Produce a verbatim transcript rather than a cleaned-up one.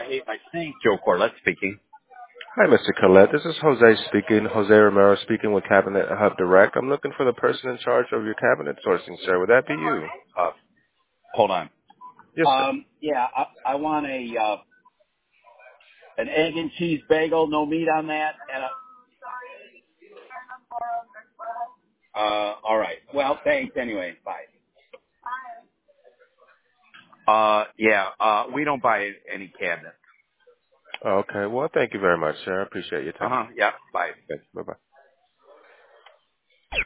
Joe Corlett speaking. Hi, Mister Collette. This is Jose speaking. Jose Romero speaking with Cabinet Hub Direct. I'm looking for the person in charge of your cabinet sourcing, sir. Would that be you? Uh, hold on. Yes, sir. Um, yeah, I, I want a uh, an egg and cheese bagel, no meat on that. And a, uh, all right. Well, thanks anyway. Bye. Uh, yeah. Uh, we don't buy any cabinets. Okay. Well, thank you very much, sir. I appreciate your Uh time. huh. Yeah. Bye. Thank you. Bye-bye.